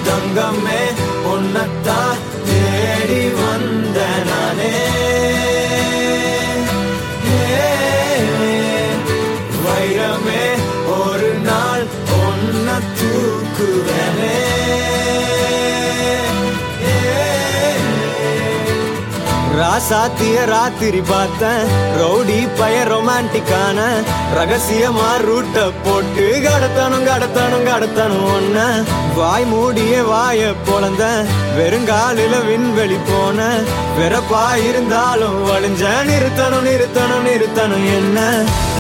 தங்கமே உன்னத்தான் தேடி வந்த நானே வைரமே ஒரு நாள் ஒன்ன தூக்குவனே ராசாத்திய ராத்திரி பார்த்தேன் ரவுடி பய ரொமான்டிக்கான ரகசியமா ரூட்ட போட்டு கடத்தணும் ஒன்ன வாய் மூடிய வாய பொழந்த வெறுங்காலில விண்வெளி போன வெறப்பா இருந்தாலும் வழிஞ்ச நிறுத்தணும் என்ன